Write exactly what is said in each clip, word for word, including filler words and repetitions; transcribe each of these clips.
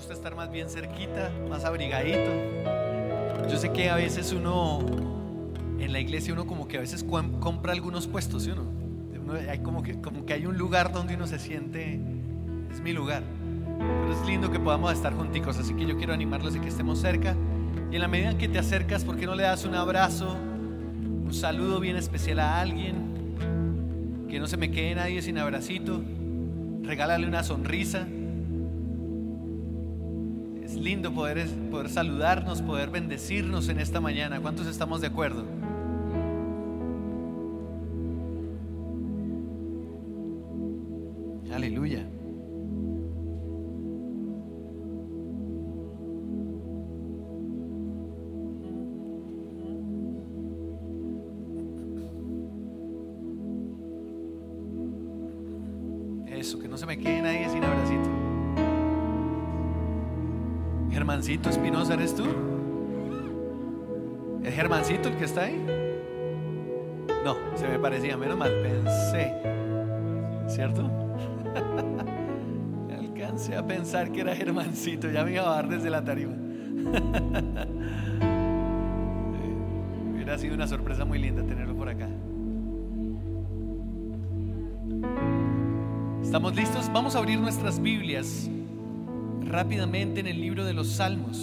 gusta estar más bien cerquita, más abrigadito. Yo sé que a veces uno, en la iglesia uno como que a veces compra algunos puestos, ¿sí o no? Uno, hay como que, como que hay un lugar donde uno se siente, es mi lugar. Pero es lindo que podamos estar junticos, así que yo quiero animarlos a que estemos cerca. Y en la medida en que te acercas, ¿por qué no le das un abrazo, un saludo bien especial a alguien? Que no se me quede nadie sin abracito. Regálale una sonrisa. Es lindo poder, poder saludarnos, poder bendecirnos en esta mañana. ¿Cuántos estamos de acuerdo? Aleluya. Eso, que no se me quede nadie sin abracito. Germancito Espinosa, ¿eres tú? ¿Es Germancito el que está ahí? No, se me parecía, menos mal, pensé. ¿Cierto? Alcancé a pensar que era Germancito, ya me iba a bajar desde la tarima. Hubiera sido una sorpresa muy linda tenerlo por acá. ¿Estamos listos? Vamos a abrir nuestras Biblias rápidamente en el libro de los Salmos.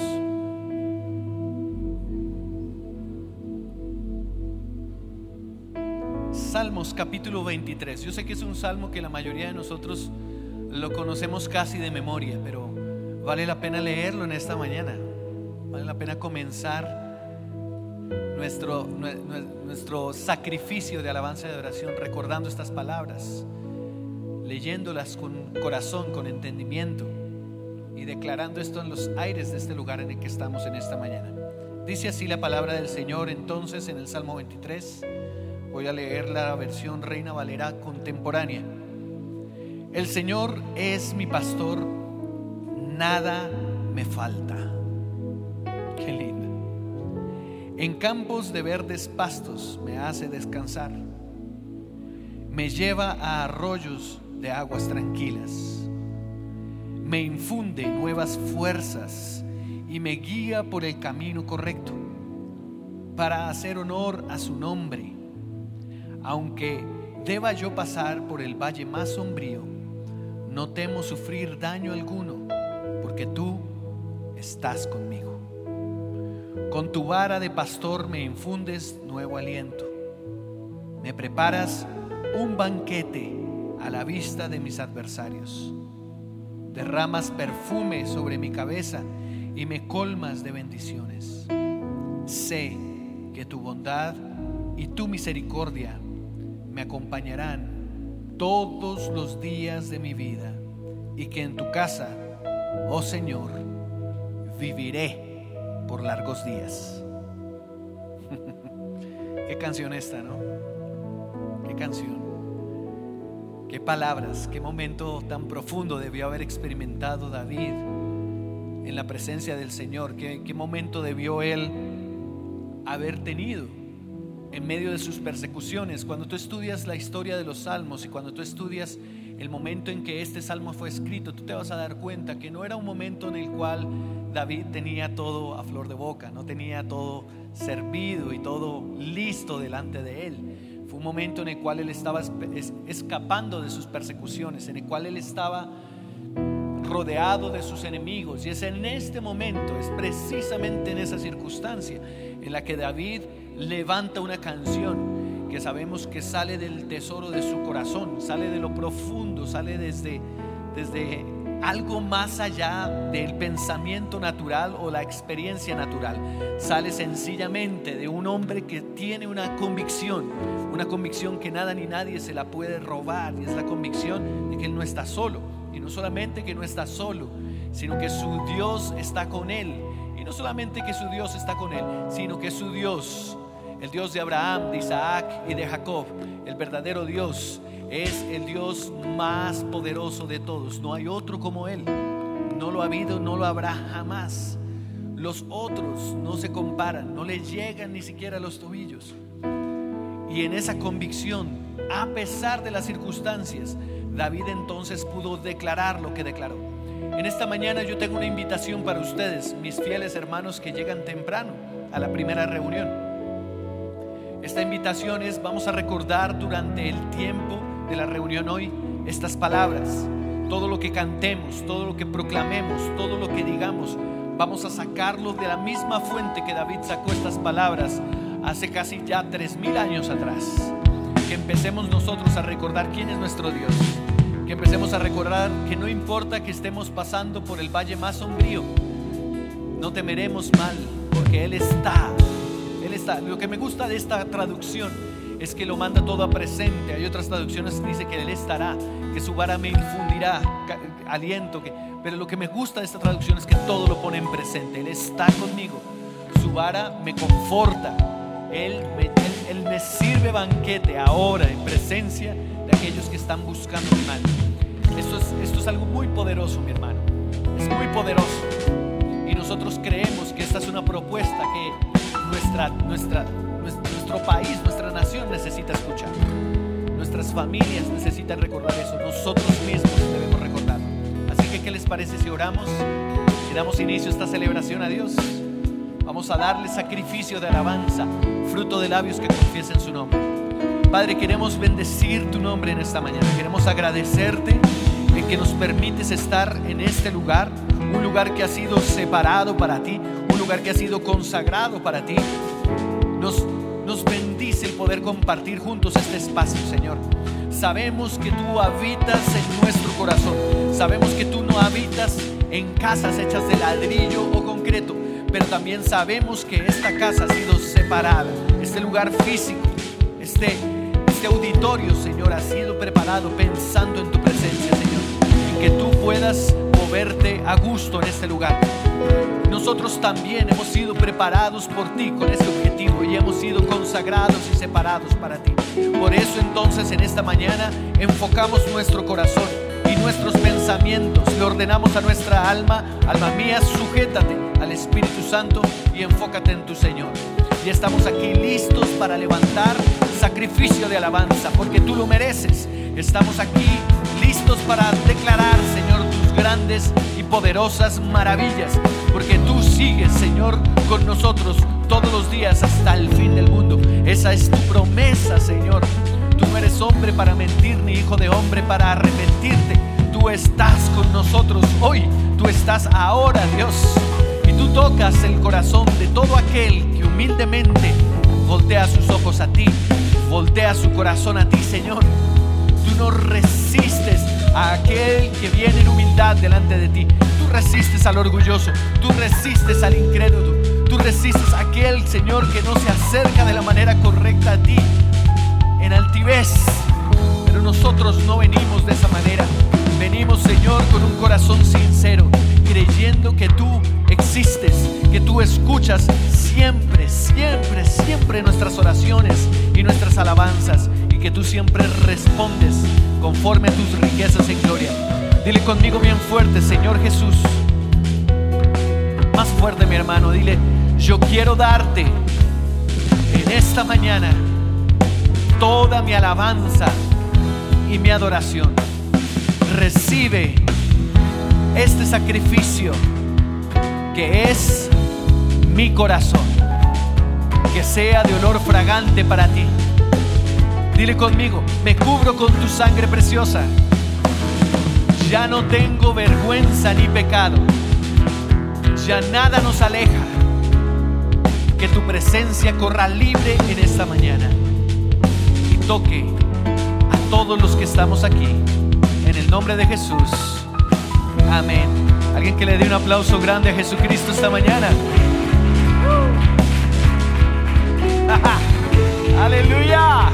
Salmos capítulo veintitrés. Yo sé que es un salmo que la mayoría de nosotros lo conocemos casi de memoria, pero vale la pena leerlo en esta mañana. Vale la pena comenzar nuestro, nuestro sacrificio de alabanza y de oración recordando estas palabras, leyéndolas con corazón, con entendimiento y declarando esto en los aires de este lugar en el que estamos en esta mañana. Dice así la palabra del Señor entonces en el Salmo veintitrés. Voy a leer la versión Reina Valera contemporánea. El Señor es mi pastor, nada me falta. Qué lindo. En campos de verdes pastos me hace descansar. Me lleva a arroyos de aguas tranquilas. Me infunde nuevas fuerzas y me guía por el camino correcto para hacer honor a su nombre. Aunque deba yo pasar por el valle más sombrío, no temo sufrir daño alguno, porque tú estás conmigo. Con tu vara de pastor me infundes nuevo aliento. Me preparas un banquete a la vista de mis adversarios. Derramas perfume sobre mi cabeza y me colmas de bendiciones. Sé que tu bondad y tu misericordia me acompañarán todos los días de mi vida, y que en tu casa, oh Señor, viviré por largos días. Qué canción esta, ¿no? Qué canción. Qué palabras, qué momento tan profundo debió haber experimentado David en la presencia del Señor. Qué, qué momento debió él haber tenido en medio de sus persecuciones. Cuando tú estudias la historia de los salmos y cuando tú estudias el momento en que este salmo fue escrito, tú te vas a dar cuenta que no era un momento en el cual David tenía todo a flor de boca, no tenía todo servido y todo listo delante de él. Fue un momento en el cual él estaba escapando de sus persecuciones, en el cual él estaba rodeado de sus enemigos, y es en este momento, es precisamente en esa circunstancia en la que David levanta una canción que sabemos que sale del tesoro de su corazón, sale de lo profundo, sale desde, desde algo más allá del pensamiento natural o la experiencia natural. Sale sencillamente de un hombre que tiene una convicción, una convicción que nada ni nadie se la puede robar, y es la convicción de que él no está solo. Y no solamente que no está solo, sino que su Dios está con él. Y no solamente que su Dios está con él, sino que su Dios, el Dios de Abraham, de Isaac y de Jacob, el verdadero Dios, es el Dios más poderoso de todos. No hay otro como él. No lo ha habido, no lo habrá jamás. Los otros no se comparan, no le llegan ni siquiera a los tobillos. Y en esa convicción, a pesar de las circunstancias, David entonces pudo declarar lo que declaró. En esta mañana yo tengo una invitación para ustedes, mis fieles hermanos que llegan temprano a la primera reunión. Esta invitación es: vamos a recordar durante el tiempo de la reunión hoy estas palabras. Todo lo que cantemos, todo lo que proclamemos, todo lo que digamos, vamos a sacarlo de la misma fuente que David sacó estas palabras hace casi ya tres mil años atrás. Que empecemos nosotros a recordar quién es nuestro Dios. Que empecemos a recordar que no importa que estemos pasando por el valle más sombrío, no temeremos mal, porque Él está. Él está. Lo que me gusta de esta traducción es que lo manda todo a presente. Hay otras traducciones que dice que Él estará, que su vara me infundirá aliento, que, pero lo que me gusta de esta traducción es que todo lo pone en presente. Él está conmigo, su vara me conforta. Él me, él, él me sirve banquete ahora en presencia de aquellos que están buscando mi mal. Esto es, esto es algo muy poderoso, mi hermano. Es muy poderoso. Y nosotros creemos que esta es una propuesta que nuestra, nuestra, nuestro país, nuestra nación necesita escuchar. Nuestras familias necesitan recordar eso. Nosotros mismos debemos recordarlo. Así que, ¿qué les parece si oramos y damos inicio a esta celebración a Dios? Vamos a darle sacrificio de alabanza, fruto de labios que confiesen su nombre. Padre, queremos bendecir tu nombre en esta mañana. Queremos agradecerte en que nos permites estar en este lugar, un lugar que ha sido separado para ti, un lugar que ha sido consagrado para ti. Nos, nos bendice el poder compartir juntos este espacio, Señor. Sabemos que tú habitas en nuestro corazón. Sabemos que tú no habitas en casas hechas de ladrillo o concreto, pero también sabemos que esta casa ha sido separada. Este lugar físico, este, este auditorio, Señor, ha sido preparado pensando en tu presencia, Señor, y que tú puedas moverte a gusto en este lugar. Nosotros también hemos sido preparados por ti con ese objetivo y hemos sido consagrados y separados para ti. Por eso entonces en esta mañana enfocamos nuestro corazón y nuestros pensamientos. Le ordenamos a nuestra alma: alma mía, sujétate al Espíritu Santo y enfócate en tu Señor. Y estamos aquí listos para levantar sacrificio de alabanza, porque tú lo mereces. Estamos aquí listos para declarar, Señor, tus grandes y poderosas maravillas, porque tú sigues, Señor, con nosotros todos los días hasta el fin del mundo. Esa es tu promesa, Señor. Tú no eres hombre para mentir, ni hijo de hombre para arrepentirte. Tú estás con nosotros hoy, tú estás ahora, Dios. Y tú tocas el corazón de todo aquel que humildemente voltea sus ojos a ti, voltea su corazón a ti, Señor. Tú no resistes a aquel que viene en humildad delante de ti. Tú resistes al orgulloso, tú resistes al incrédulo, tú resistes a aquel, Señor, que no se acerca de la manera correcta a ti, en altivez. Pero nosotros no venimos de esa manera. Venimos, Señor, con un corazón sincero, creyendo que tú existes, que tú escuchas siempre, siempre, siempre nuestras oraciones y nuestras alabanzas, y que tú siempre respondes conforme a tus riquezas en gloria. Dile conmigo bien fuerte: Señor Jesús. Más fuerte, mi hermano, dile: yo quiero darte en esta mañana toda mi alabanza y mi adoración. Recibe este sacrificio que es mi corazón, que sea de olor fragante para ti. Dile conmigo: me cubro con tu sangre preciosa. Ya no tengo vergüenza ni pecado. Ya nada nos aleja. Que tu presencia corra libre en esta mañana y toque a todos los que estamos aquí, en el nombre de Jesús. Amén. Alguien que le dé un aplauso grande a Jesucristo esta mañana. Aleluya.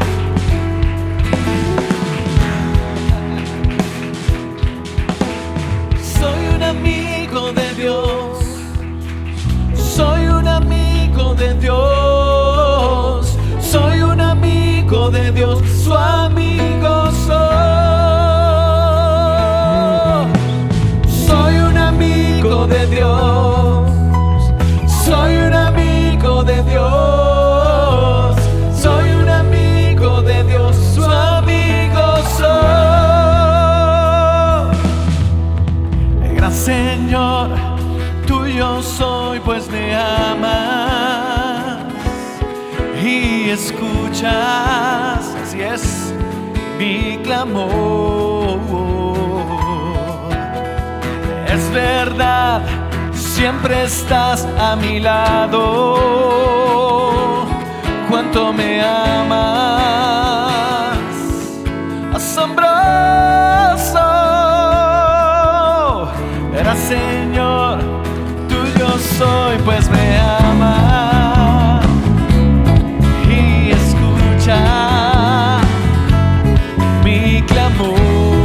Soy un amigo de Dios. Soy un amigo de Dios. Soy un amigo de Dios. Su amigo soy. Soy un amigo de Dios. Soy un amigo de Dios. Soy un amigo de Dios. Su amigo soy. Señor, tuyo soy, pues me amas y escuchas, así es, mi clamor. Es verdad, siempre estás a mi lado. Cuánto me amas, asombroso. Verás, Señor, tuyo soy, pues me amas y escucha mi clamor.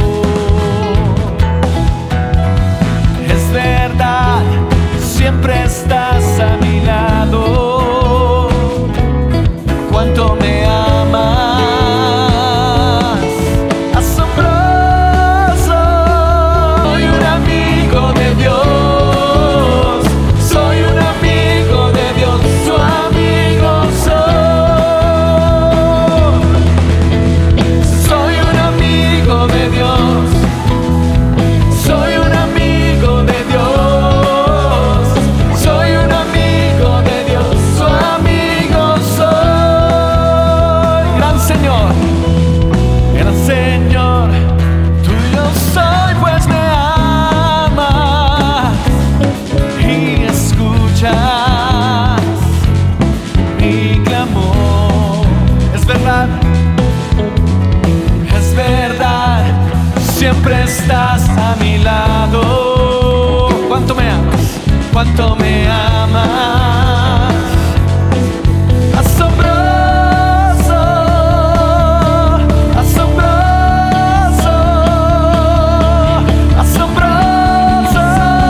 Es verdad, siempre estás a mi lado. Cuánto me amas, asombroso. Soy un amigo de Dios, soy un amigo de Dios, su amigo soy. Soy un amigo de Dios, soy un amigo de Dios, soy un amigo de Dios, su amigo soy. Gran Señor, gran Señor, tuyo soy, pues me amas y escuchas mi clamor. Es verdad, es verdad, siempre estás a mi lado. ¿Cuánto me amas? ¿Cuánto me amas? Asombroso, asombroso, asombroso.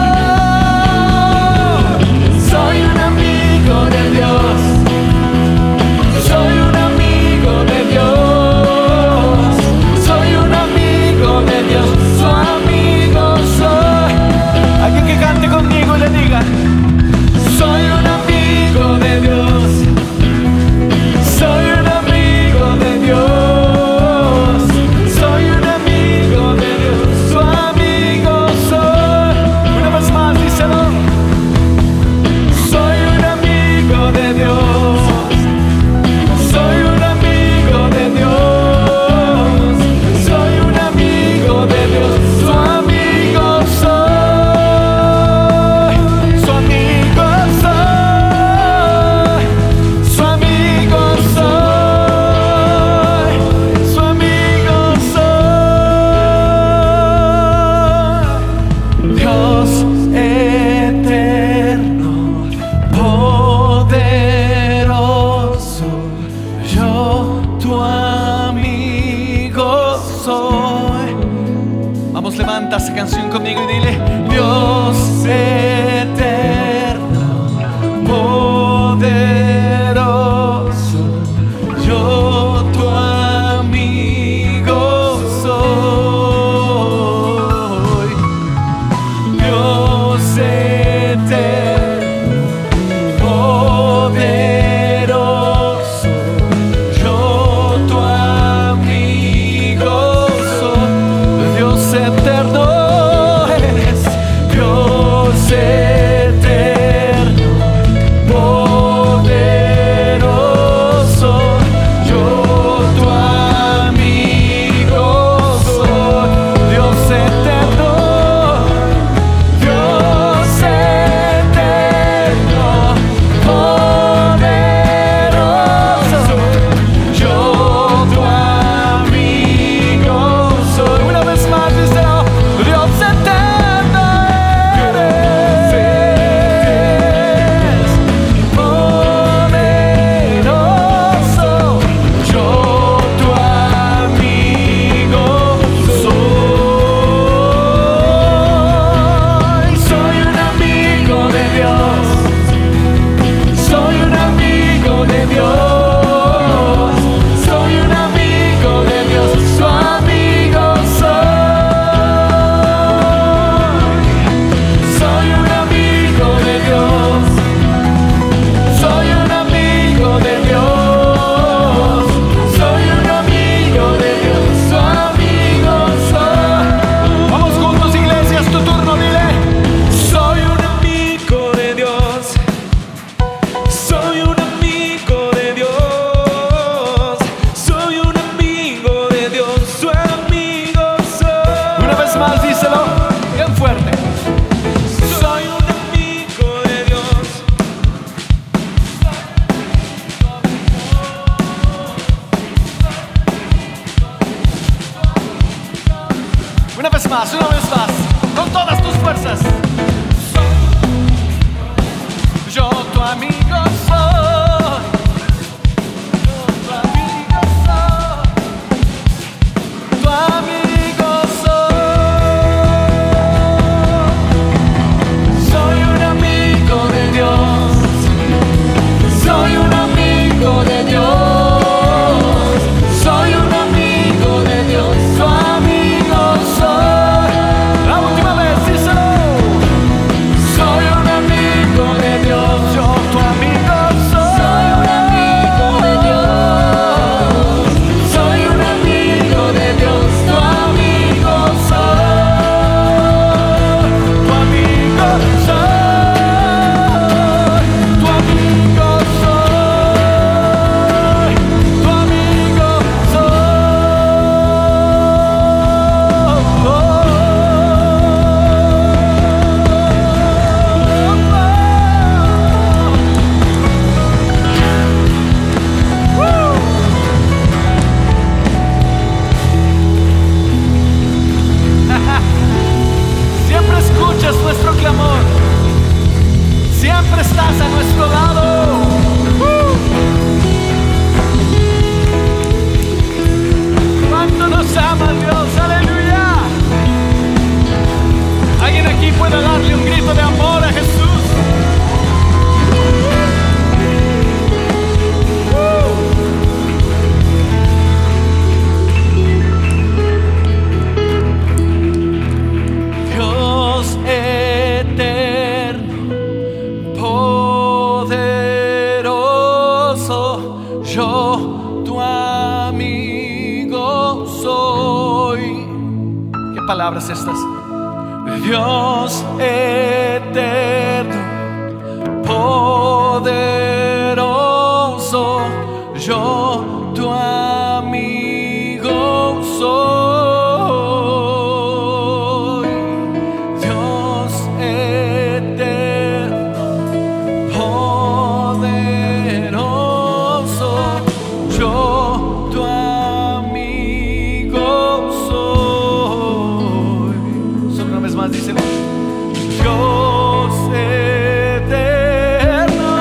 Soy un amigo de Dios, soy un amigo de Dios, soy un amigo de Dios, su amigo soy. Alguien que cante conmigo y le diga: soy un amigo de Dios, soy un amigo de Dios, soy un amigo de Dios, su amigo soy. Una vez más, díselo. Soy un amigo de Dios, soy un amigo de Dios, soy un amigo de Dios, su amigo soy, su amigo soy, su amigo soy, su amigo soy. Dios eterno, poderoso, yo tu amigo soy. Vamos, levanta esa canción conmigo y dile: Dios eterno, poderoso, yo tu amigo soy. Dios eterno, poderoso, yo tu amigo soy. Dios eterno eres, Dios eterno. fuerte. Soy un amigo de Dios. Una vez más, una vez más, con todas tus fuerzas. Yo tu amigo soy. Yo tu amigo soy. Tu amigo soy. Soy un amigo de Dios. Soy un amigo de Dios. Soy un amigo de Dios. Tu amigo soy. La última vez, díselo. Soy un amigo de Dios. Yo tu amigo soy. Soy un amigo de Dios. Soy un amigo de Dios. Tu amigo soy. Tu amigo soy. Tu amigo soy. Tu amigo Siempre escuchas nuestro clamor. Siempre estás a nuestro lado. ¿Cuánto nos ama Dios? Aleluya. ¿Alguien aquí puede darle un grito de amor a Jesús? Dios eterno, poderoso, yo tu amigo soy. ¿Qué palabras estas? Dios eterno, poderoso, yo tu amigo soy. Dios eterno, poderoso, yo tu amigo soy. Solo una vez más, díselo. Dios eterno,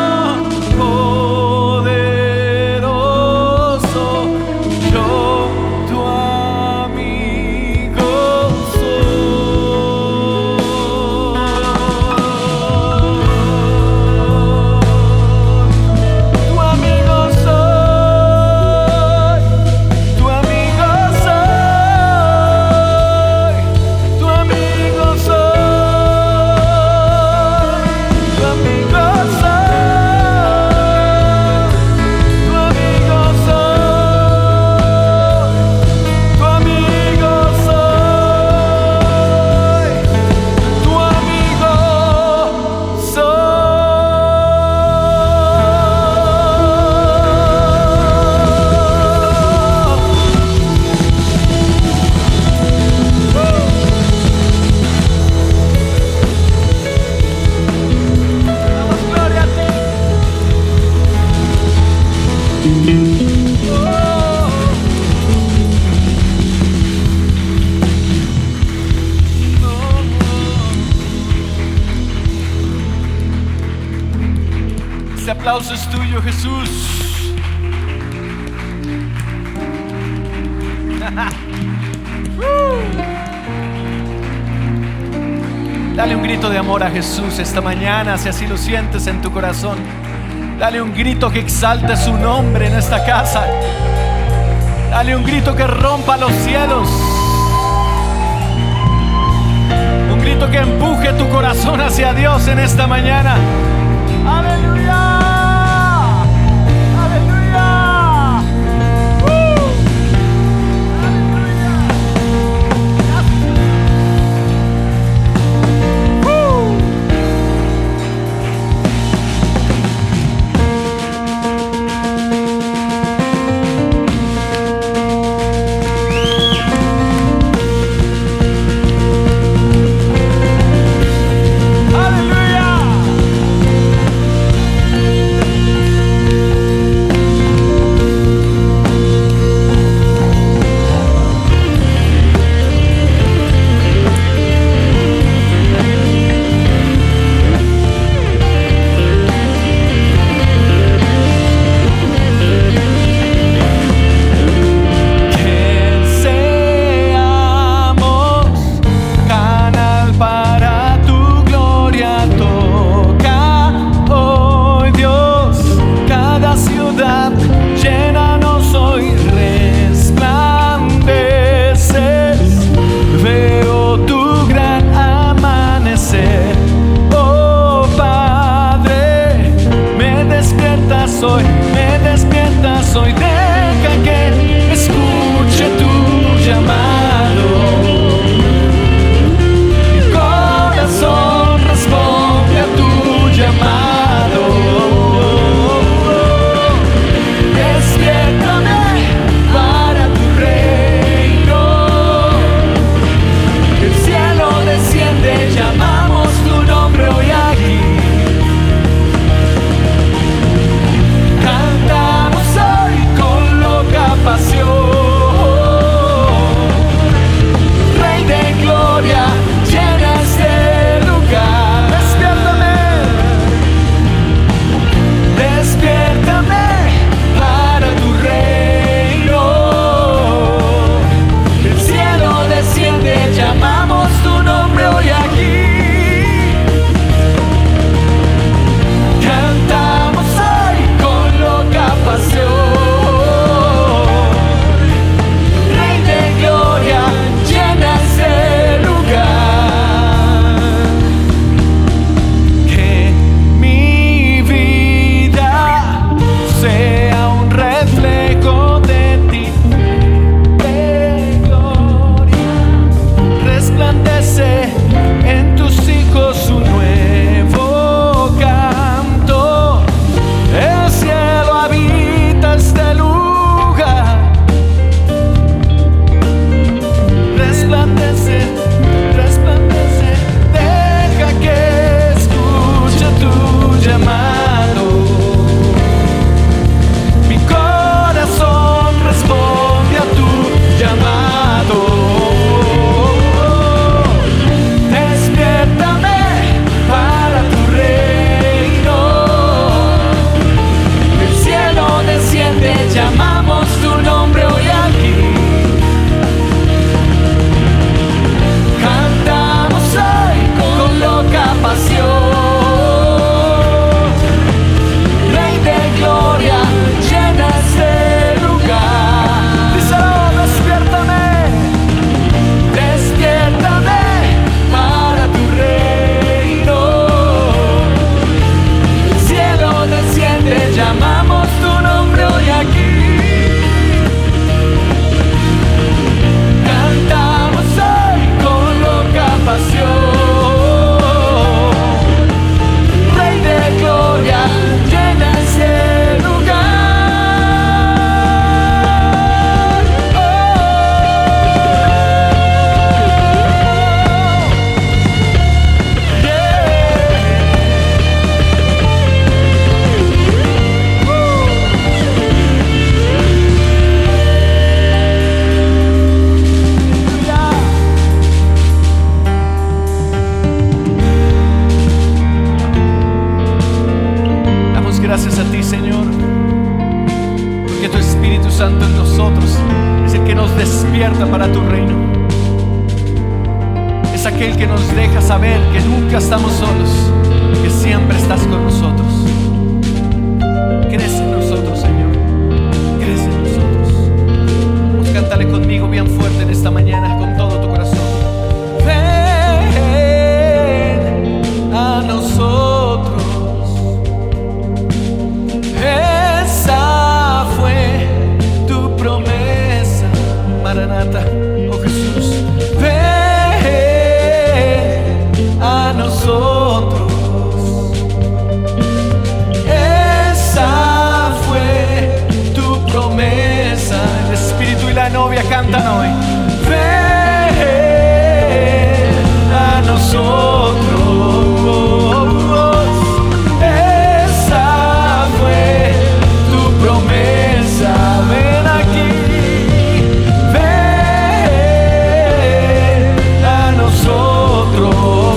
poderoso, yo tu amigo soy. Tu amigo soy. Tu amigo soy. Tu amigo soy. Tu amigo soy. Tu amigo soy. Tu amigo soy. Tu amigo Damos gloria a ti. Este aplauso es tuyo, Jesús. Dale un grito de amor a Jesús esta mañana, si así lo sientes en tu corazón. Dale un grito que exalte su nombre en esta casa. Dale un grito que rompa los cielos. Un grito que empuje tu corazón hacia Dios en esta mañana. ¡Aleluya! ¡Aleluya! ¡Uh! ¡Aleluya! ¡Uh! despierta para tu reino. Es aquel que nos deja saber que nunca estamos solos, que siempre estás con nosotros. Crece en nosotros, Señor. Crece en nosotros. Pues cántale conmigo bien fuerte en esta mañana con todo tu corazón. Ven a nosotros. Esa fue tu promesa, Maranata, oh Jesús. Ven a nosotros. Esa fue tu promesa. El Espíritu y la novia cantan hoy. Ven a nosotros. Esa fue tu promesa. Ven aquí. Ven a nosotros.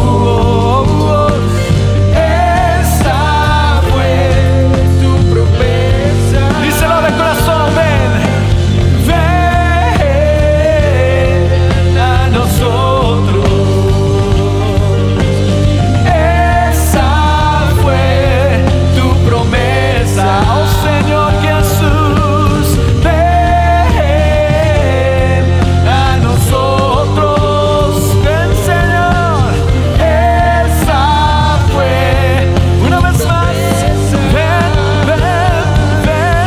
Esa fue tu promesa. Díselo de corazón. Ven. Ven a nosotros. Esa fue tu promesa. Oh Señor Jesús. Ven a nosotros. Ven, Señor. Esa fue. Una vez más. Ven, ven, ven,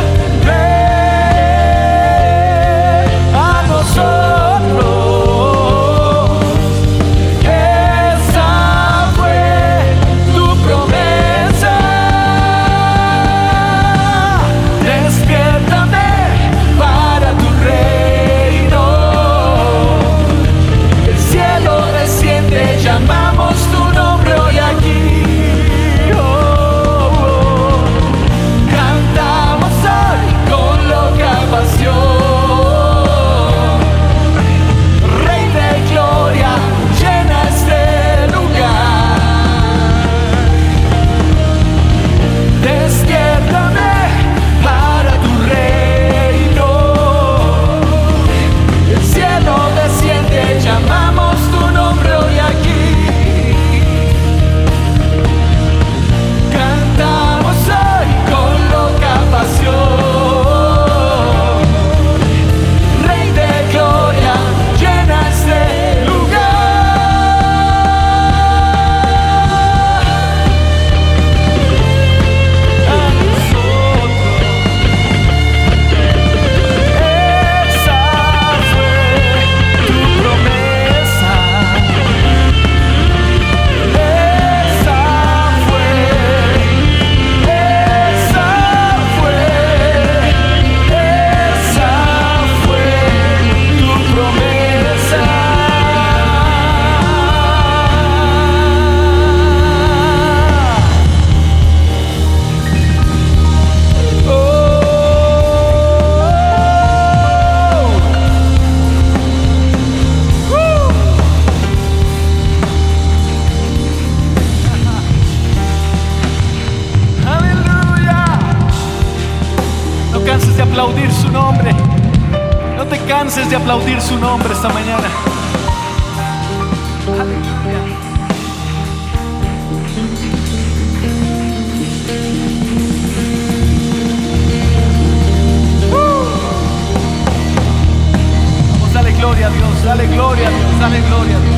ven a nosotros. Esa fue tu promesa. Despiértame para tu reino. El cielo desciende, llamamos tu nombre hoy aquí. Oh, oh. Cantamos hoy con loca pasión. Rey de gloria, llena este lugar. Despiértame para tu reino. El cielo desciende, llamamos tu nombre hoy aquí. Cantamos hoy con loca pasión. Rey de gloria, llena este lugar. A nosotros. Esa fue tu promesa. Esa fue, esa fue, esa fue tu promesa. Aleluya. No canses de aplaudir su nombre. No te canses de aplaudir su nombre esta mañana. Aleluya. Vamos, dale gloria a Dios, dale gloria a Dios, dale gloria a Dios.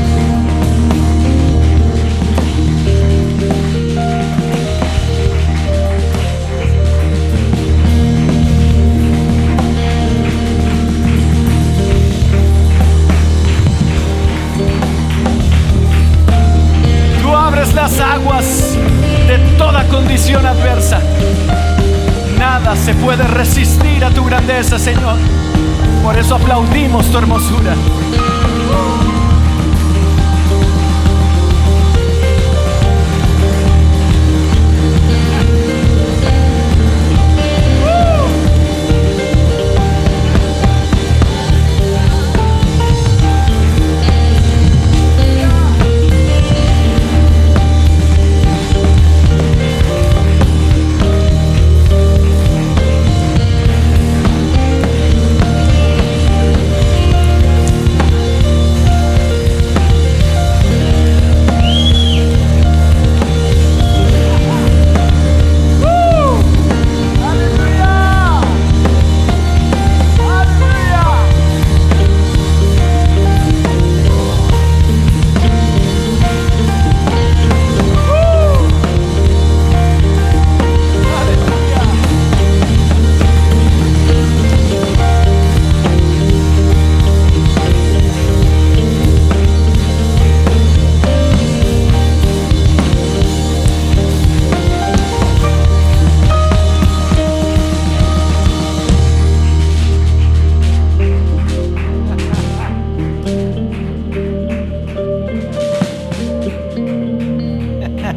Tú abres las aguas de toda condición adversa. Nada se puede resistir a tu grandeza, Señor. Por eso aplaudimos tu hermosura.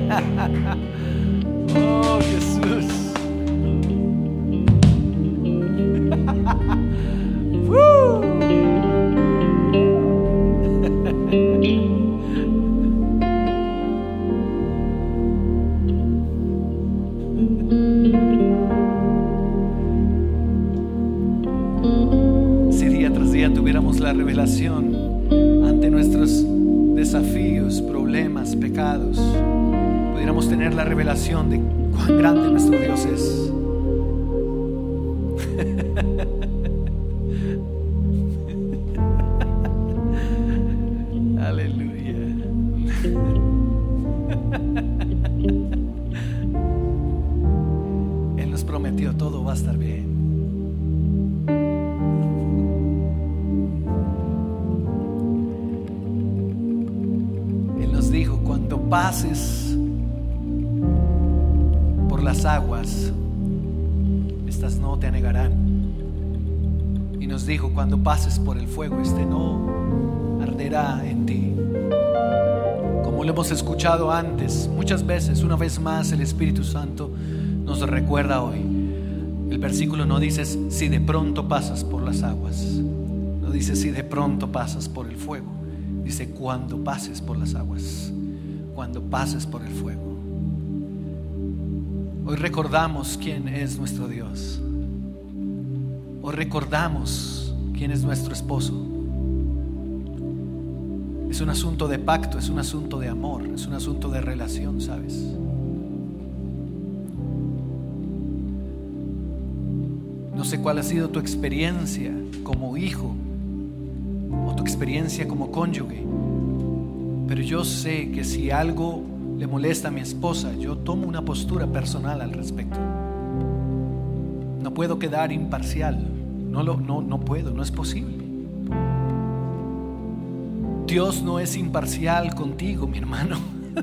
Oh, Jesús. ¡Woo! Si día tras día tuviéramos la revelación ante nuestros desafíos, problemas, pecados, pudiéramos tener la revelación de cuán grande nuestro Dios es. Aleluya. Él nos prometió todo va a estar bien. Él nos dijo: cuando pases por las aguas, estas no te anegarán. Y nos dijo: cuando pases por el fuego, este no arderá en ti. Como lo hemos escuchado antes, muchas veces, una vez más el Espíritu Santo nos recuerda hoy. El versículo no dice si de pronto pasas por las aguas, no dice si de pronto pasas por el fuego, dice cuando pases por las aguas, cuando pases por el fuego. Hoy recordamos quién es nuestro Dios. Hoy recordamos quién es nuestro esposo. Es un asunto de pacto, es un asunto de amor, es un asunto de relación, ¿sabes? No sé cuál ha sido tu experiencia como hijo o tu experiencia como cónyuge, pero yo sé que si algo le molesta a mi esposa, yo tomo una postura personal al respecto. No puedo quedar imparcial, no, lo, no, no puedo, no es posible. Dios no es imparcial contigo, mi hermano.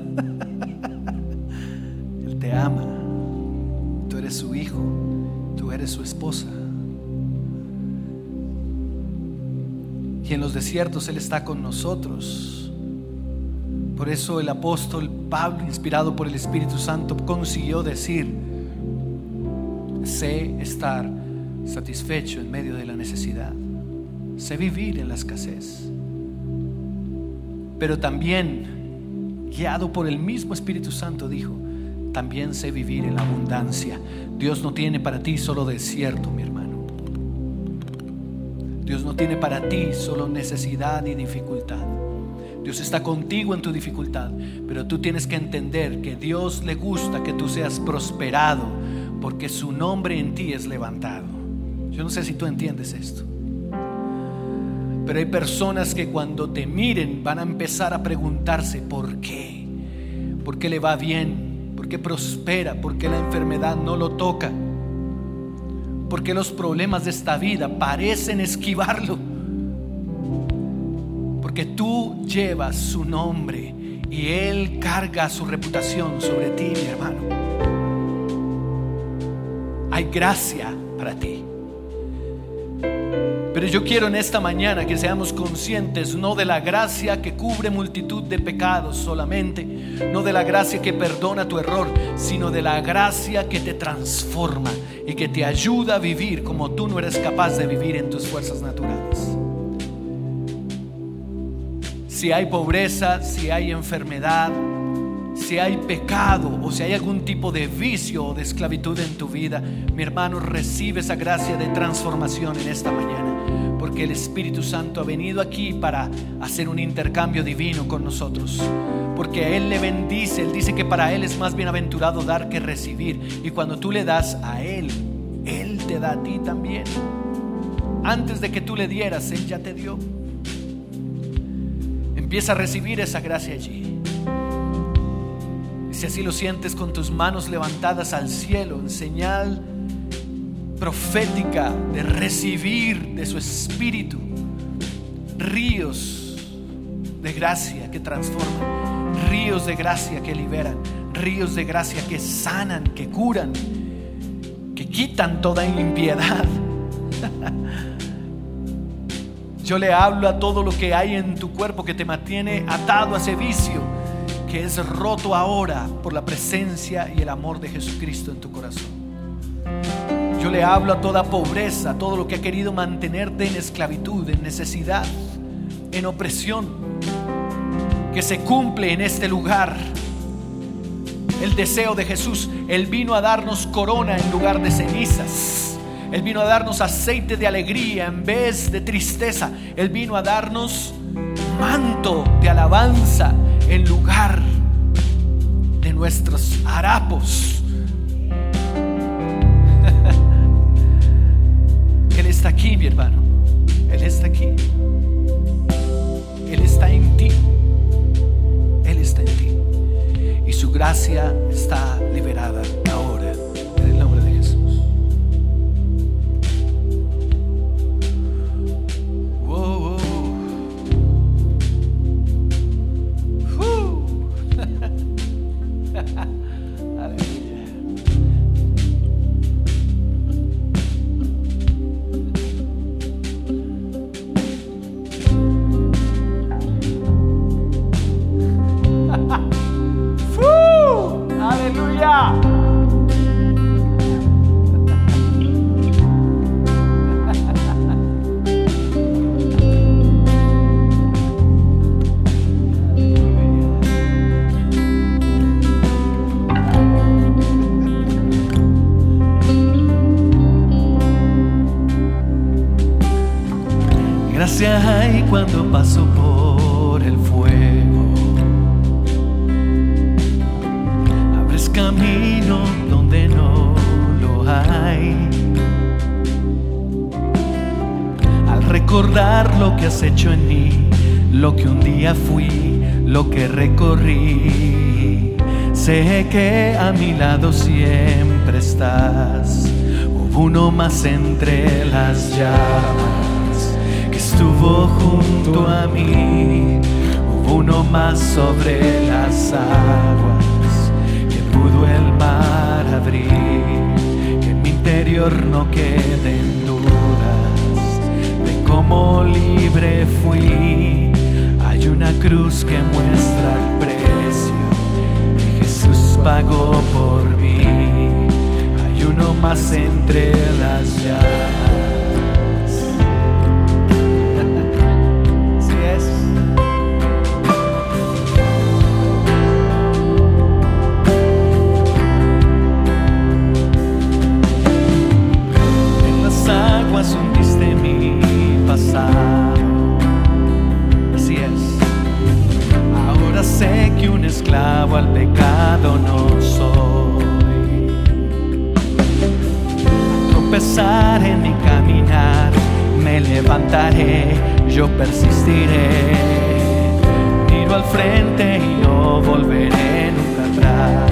Él te ama. Tú eres su hijo, tú eres su esposa. Y en los desiertos Él está con nosotros. Por eso el apóstol Pablo, inspirado por el Espíritu Santo, consiguió decir: sé estar satisfecho en medio de la necesidad, sé vivir en la escasez. Pero también, guiado por el mismo Espíritu Santo, dijo: también sé vivir en la abundancia. Dios no tiene para ti solo desierto, mi hermano. Dios no tiene para ti solo necesidad y dificultad. Dios está contigo en tu dificultad, pero tú tienes que entender que Dios le gusta que tú seas prosperado, porque su nombre en ti es levantado. Yo no sé si tú entiendes esto, pero hay personas que cuando te miren van a empezar a preguntarse: ¿por qué? ¿Por qué le va bien? ¿Por qué prospera? ¿Por qué la enfermedad no lo toca? ¿Por qué los problemas de esta vida parecen esquivarlo? Porque tú llevas su nombre y Él carga su reputación sobre ti, mi hermano. Hay gracia para ti. Pero yo quiero en esta mañana que seamos conscientes no de la gracia que cubre multitud de pecados solamente, no de la gracia que perdona tu error, sino de la gracia que te transforma y que te ayuda a vivir como tú no eres capaz de vivir en tus fuerzas naturales. Si hay pobreza, si hay enfermedad, si hay pecado o si hay algún tipo de vicio o de esclavitud en tu vida, mi hermano, recibe esa gracia de transformación en esta mañana, porque el Espíritu Santo ha venido aquí para hacer un intercambio divino con nosotros, porque a Él le bendice. Él dice que para Él es más bienaventurado dar que recibir, y cuando tú le das a Él, Él te da a ti también. Antes de que tú le dieras, Él ya te dio. Empieza a recibir esa gracia allí. Si así lo sientes, con tus manos levantadas al cielo, en señal profética de recibir de su Espíritu ríos de gracia que transforman, ríos de gracia que liberan, ríos de gracia que sanan, que curan, que quitan toda impiedad. Yo le hablo a todo lo que hay en tu cuerpo que te mantiene atado a ese vicio, que es roto ahora por la presencia y el amor de Jesucristo en tu corazón. Yo le hablo a toda pobreza, a todo lo que ha querido mantenerte en esclavitud, en necesidad, en opresión, que se cumple en este lugar el deseo de Jesús. Él vino a darnos corona en lugar de cenizas. Él vino a darnos aceite de alegría en vez de tristeza. Él vino a darnos manto de alabanza en lugar de nuestros harapos. Él está aquí, mi hermano. Él está aquí. Él está en ti. Él está en ti. Y su gracia está liberada ahora, en el nombre de Jesús. Wow, wow. Uh. Aleluya. Aleluya. Gracias hay cuando paso por el fuego. Abres camino donde no lo hay. Al recordar lo que has hecho en mí, lo que un día fui, lo que recorrí, sé que a mi lado siempre estás. Hubo uno más entre las llamas que estuvo junto a mí. Hubo uno más sobre las aguas que pudo el mar abrir. Que en mi interior no queden dudas de cómo libre fui. Hay una cruz que muestra el precio que Jesús pagó por mí. Hay uno más entre las llamas. Así es. En las aguas hundiste mi pasado. Así es. Ahora sé que un esclavo al pecado no soy. Al tropezar en mi caminar, me levantaré, yo persistiré. Miro al frente y no volveré nunca atrás.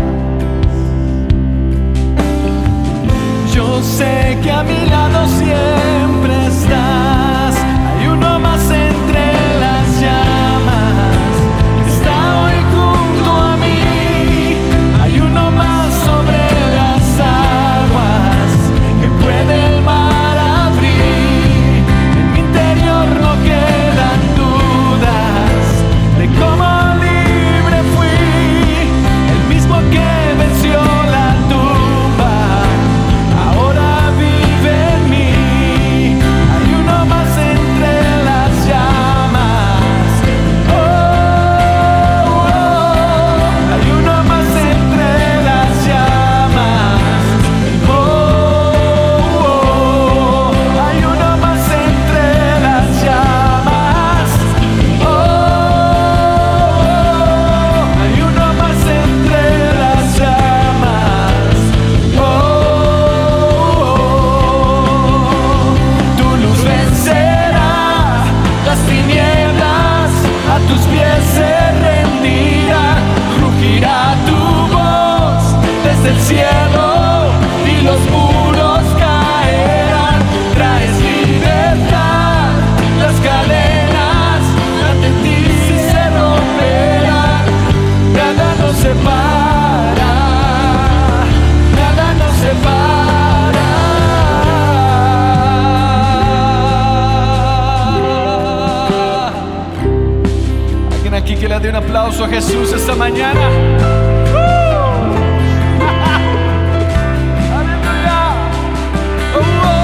Yo sé que a mi lado siempre estás. Hay uno más entre las llamas que está hoy junto a mí. Hay uno más sobre las aguas que puede el mar abrir. En mi interior no quedan dudas de cómo libre fui. El mismo que venció la tumba ahora vive en mí. Hay uno más entre las llamas. Oh, oh. Hay uno más entre las llamas. Oh, oh. Hay uno más entre las llamas. Oh, oh. Hay uno más entre las llamas. Oh, oh. Tu luz vencerá las tinieblas, a tus pies se rendirá. Rugirá tu voz desde el cielo y los muros caerán. Traes libertad, las cadenas ante ti se romperán. Nada nos separa, nada nos separa. ¿Alguien aquí que le dé un aplauso aplauso a Jesús esta mañana. Aleluya. Oh,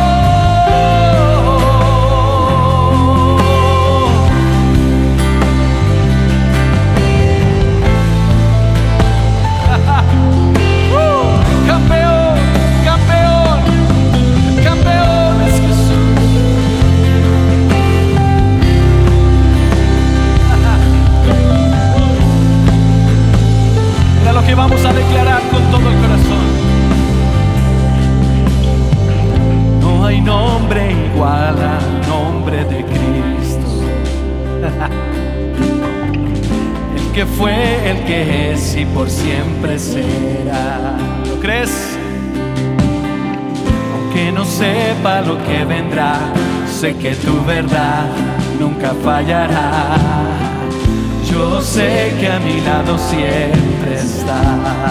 oh, oh. Campeón, campeón, campeón es Jesús. Mira lo que vamos a declarar con todo el corazón. No hay nombre igual al nombre de Cristo. El que fue, el que es y por siempre será. ¿Lo crees? Aunque no sepa lo que vendrá, sé que tu verdad nunca fallará. Yo sé que a mi lado siempre está.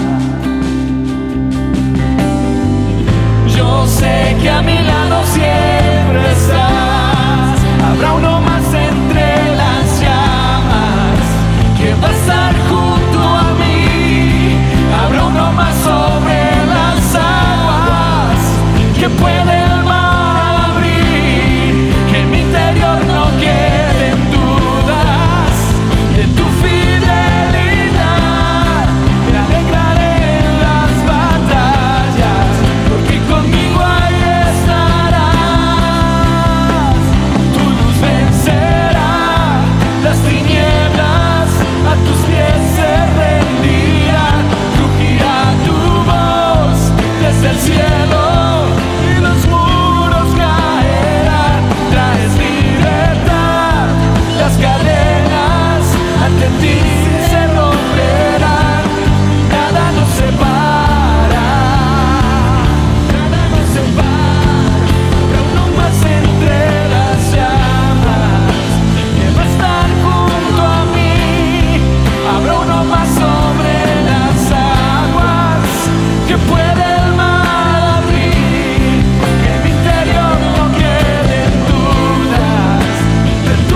Yo sé que a mi lado siempre estás. Habrá uno más entre las llamas que va a estar junto a mí. Habrá uno más sobre las aguas que puede el mar abrir. Que en mi interior no queden dudas de tu fidelidad. Me alegraré en las batallas, porque conmigo ahí estarás. Tu luz vencerá las tinieblas, a tus pies se rendirán. Rugirá tu voz desde el cielo y los muros caerán. Traes libertad, las cadenas ante ti se romperán. Nada nos separa, nada nos separa. Habrá uno más entre las llamas que va a estar junto a mí. Habrá uno más sobre las aguas que puede el mar abrir. Que en mi interior no queden dudas de tu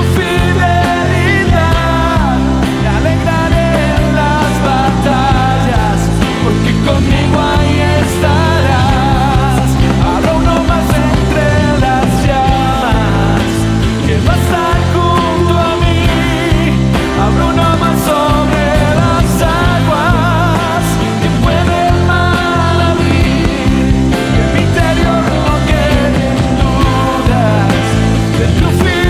fidelidad. Me alegraré en las batallas, porque conmigo ahí estarás. Habrá uno más entre las llamas que va a estar junto a mí. Habrá uno más sobre las aguas que puede el mar abrir. Que en mi interior no queden dudas de tu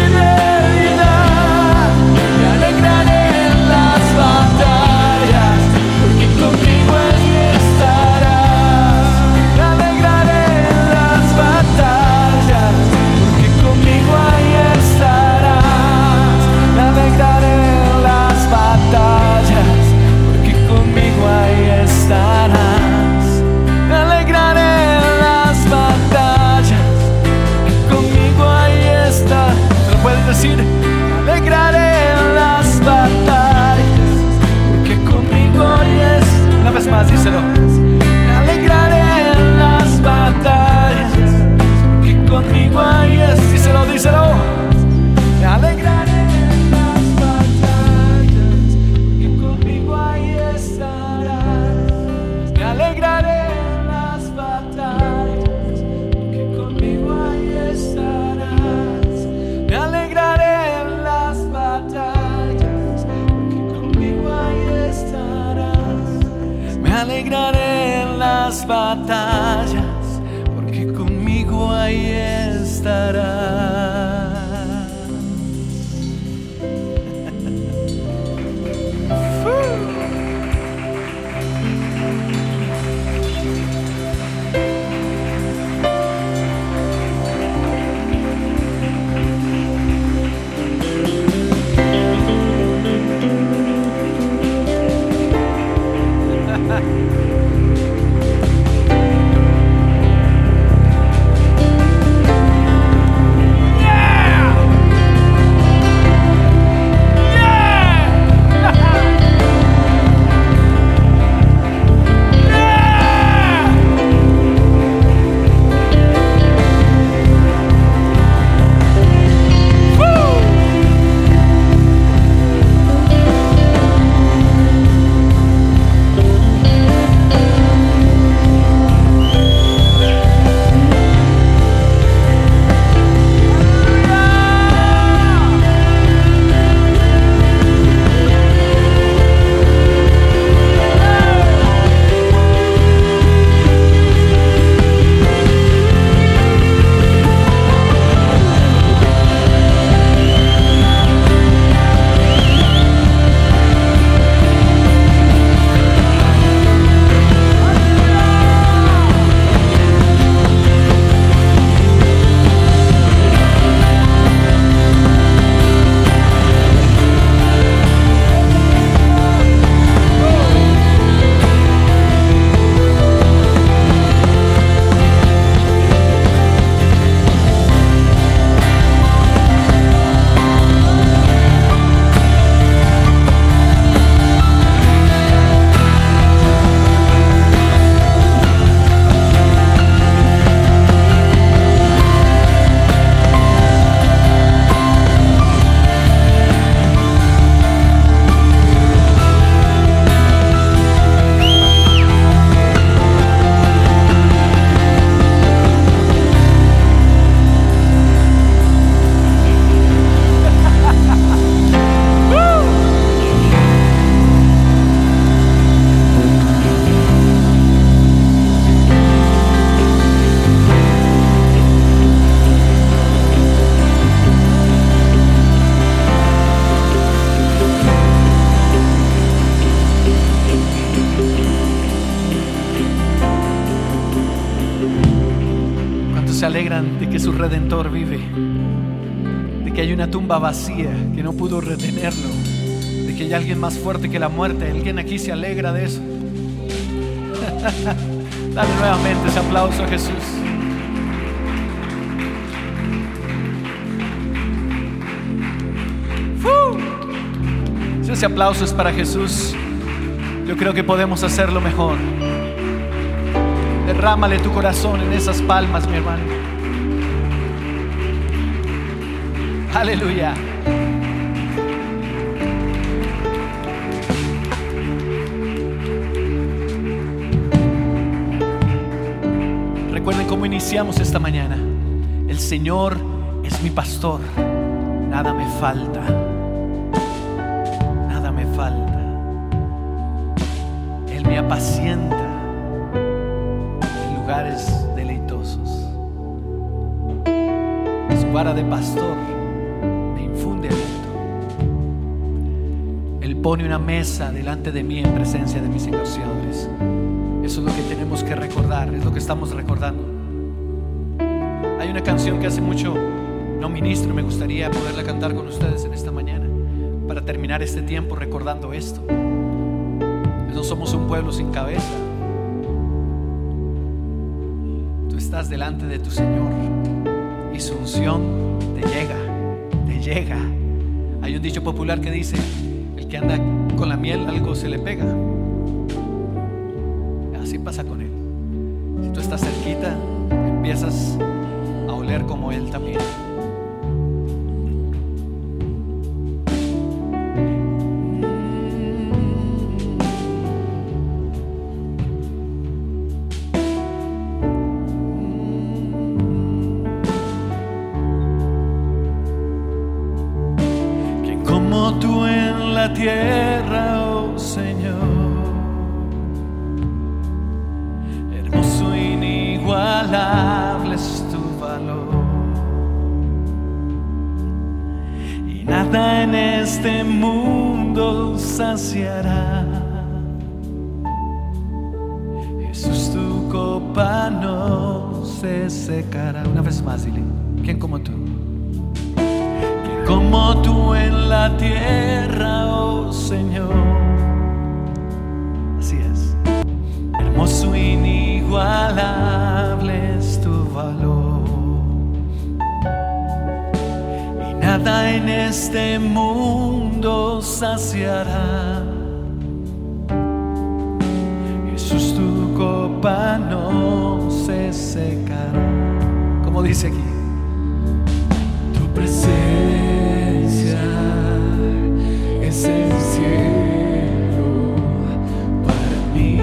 fidelidad. Me alegraré en las batallas, porque conmigo ahí estarás. Me alegraré en las batallas, porque conmigo ahí estarás. Me alegraré en las batallas, porque conmigo ahí estarás. Me alegraré en las batallas, porque conmigo ahí estarás. ¿Lo puedes decir? Me alegraré en las batallas, porque conmigo ahí es. Una vez más, díselo. Me alegraré en las batallas, porque conmigo ahí es. Díselo, díselo. Me alegraré en las batallas, porque conmigo ahí estarás. Me alegraré en las batallas, porque conmigo ahí estarás. Me alegraré en las batallas, porque conmigo ahí estarás. Me alegraré en las batallas, porque conmigo ahí estarás. se alegran de que su Redentor vive, de que hay una tumba vacía que no pudo retenerlo, de que hay alguien más fuerte que la muerte. ¿Alguien aquí se alegra de eso? Dale nuevamente ese aplauso a Jesús. ¡Fu! Si ese aplauso es para Jesús, yo creo que podemos hacerlo mejor. Derrámale tu corazón en esas palmas, mi hermano. Aleluya. Recuerden cómo iniciamos esta mañana. El Señor es mi pastor, nada me falta, nada me falta. Él me apacienta en lugares deleitosos. Su vara de pastor me infunde aliento. Él pone una mesa delante de mí en presencia de mis negociadores. Eso es lo que tenemos que recordar, es lo que estamos recordando. Hay una canción que hace mucho no ministro, me gustaría poderla cantar con ustedes en esta mañana para terminar este tiempo recordando esto. No somos un pueblo sin cabeza. Tú estás delante de tu Señor y su unción te llega, te llega. Hay un dicho popular que dice: el que anda con la miel algo se le pega. Así pasa con Él. Si tú estás cerquita, empiezas a oler como Él también. ¿Quién como tú en la tierra, oh Señor? Inigualable es tu valor, y nada en este mundo saciará. Jesús, tu copa no se secará. Una vez más, dile: ¿quién como tú? ¿Quién como tú en la tierra, oh Señor? Así es. Hermoso, inigualable es tu valor, y nada en este mundo saciará. Jesús, tu copa no se secará. Como dice aquí, tu presencia es el cielo para mí.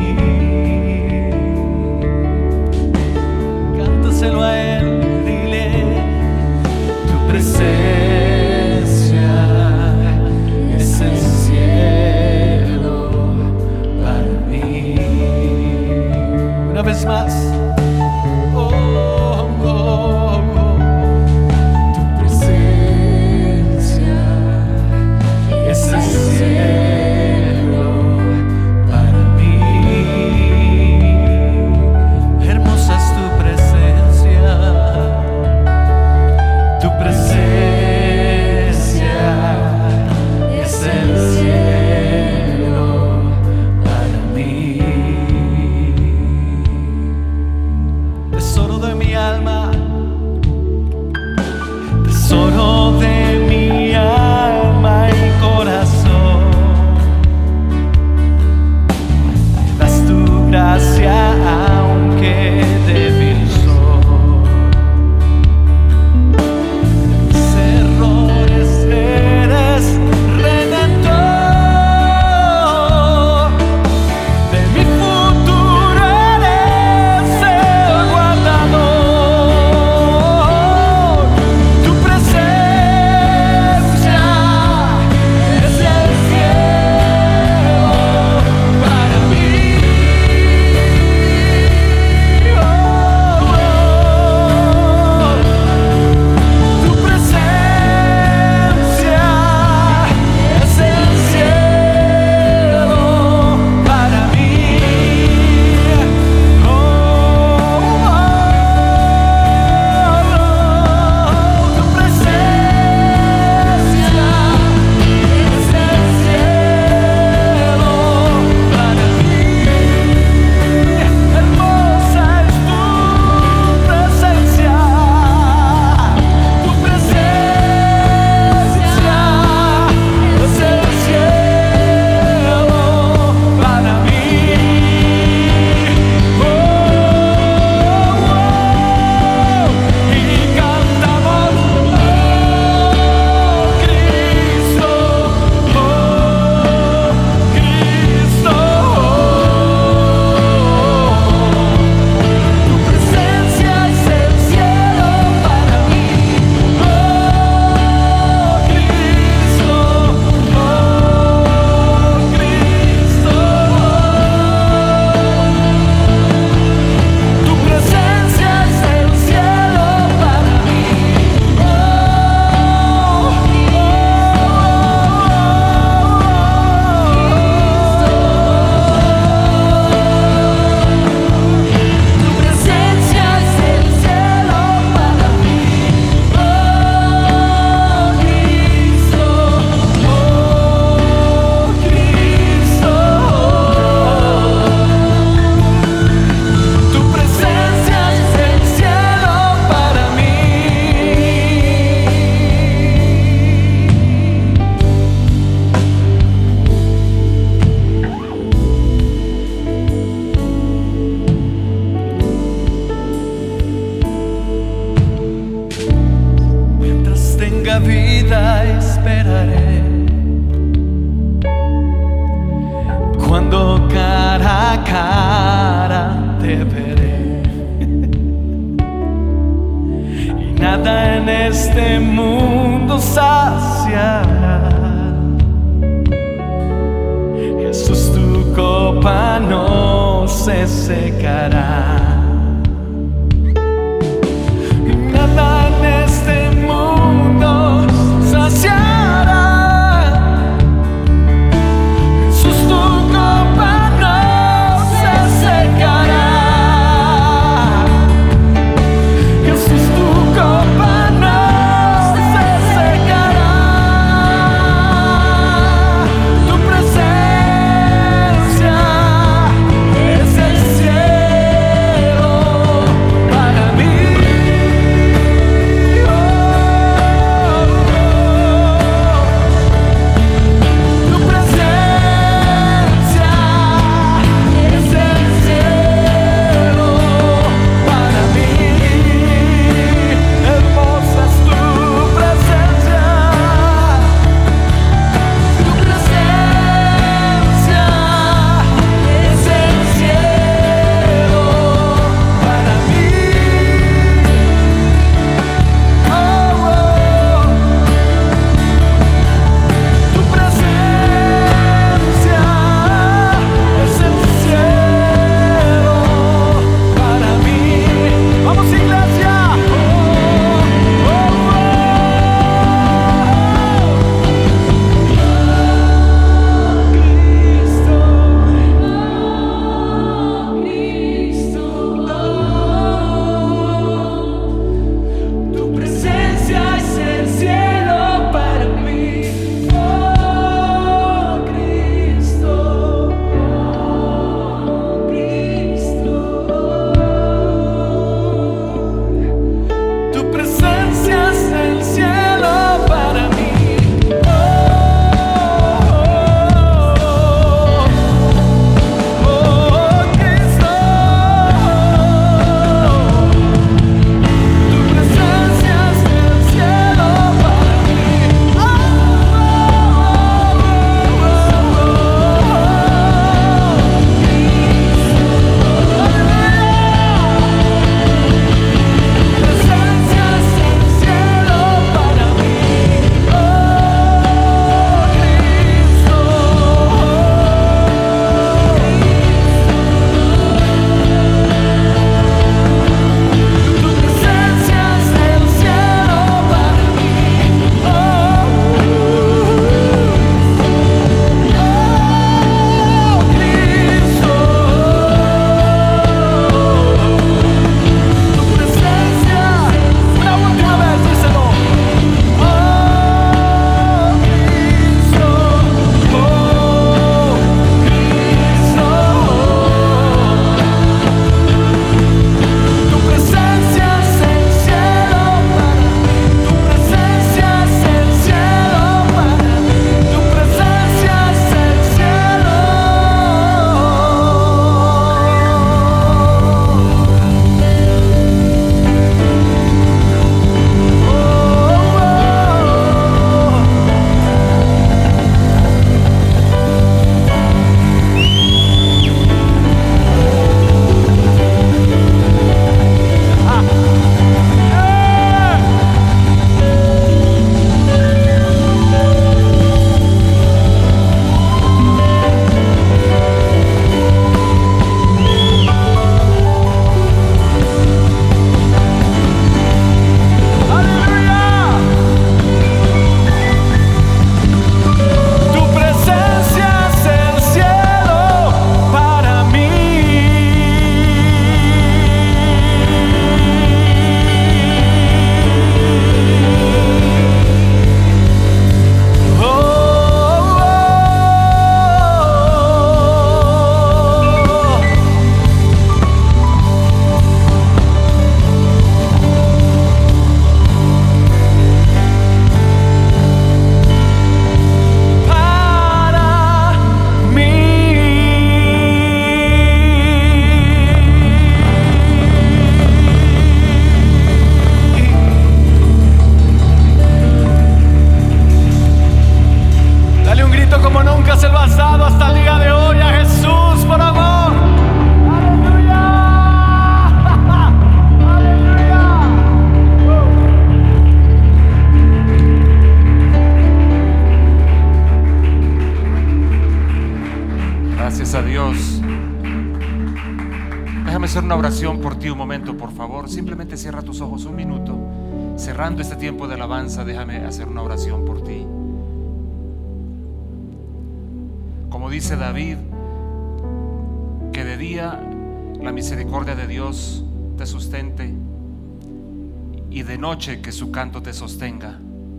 Cántaselo a Él, dile: tu presencia es el cielo para mí. Una vez más. Oh, oh, oh, oh. Tu presencia es el cielo para mí. Hermosa es tu presencia, tu presencia es el cielo para mí. vida esperaré. Cuando cara a cara te veré, y nada en este mundo saciará. Jesús, tu copa no se secará. Y nada en este mundo saciará. Jesús, tu copa no se secará. Jesús, tu copa no se secará. Tu presencia es el cielo. Déjame hacer una oración por ti un momento, por favor. Simplemente cierra tus ojos un minuto. Cerrando este tiempo de alabanza, déjame hacer una oración por ti. Como dice David, que de día la misericordia de Dios te sustente y de noche que su canto te sostenga.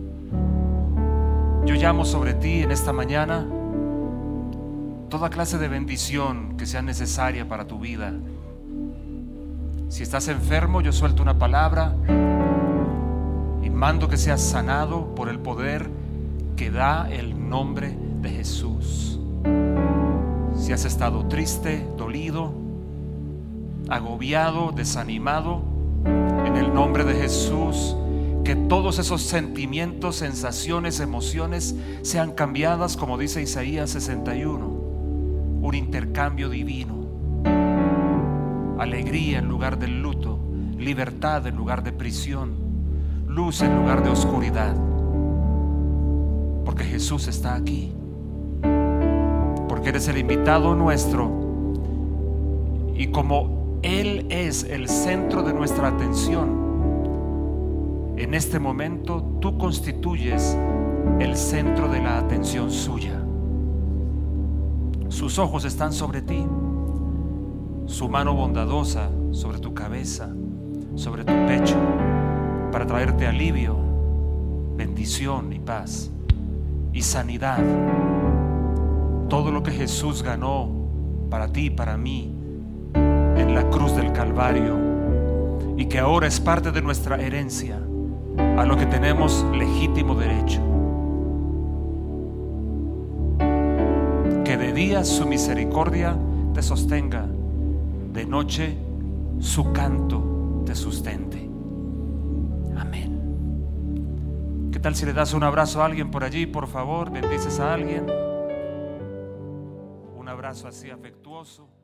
Yo llamo sobre ti en esta mañana toda clase de bendición que sea necesaria para tu vida. Si estás enfermo, yo suelto una palabra y mando que seas sanado por el poder que da el nombre de Jesús. Si has estado triste, dolido, agobiado, desanimado, en el nombre de Jesús, que todos esos sentimientos, sensaciones, emociones sean cambiadas, como dice Isaías sesenta y uno, un intercambio divino, alegría en lugar del luto, libertad en lugar de prisión, luz en lugar de oscuridad, porque Jesús está aquí, porque eres el invitado nuestro, y como Él es el centro de nuestra atención, en este momento tú constituyes el centro de la atención suya. Sus ojos están sobre ti, su mano bondadosa sobre tu cabeza, sobre tu pecho, para traerte alivio, bendición y paz y sanidad. Todo lo que Jesús ganó para ti y para mí en la cruz del Calvario, y que ahora es parte de nuestra herencia, a lo que tenemos legítimo derecho. Que de día su misericordia te sostenga, de noche su canto te sustente. Amén. ¿Qué tal si le das un abrazo a alguien por allí, por favor? Bendices a alguien. Un abrazo así afectuoso.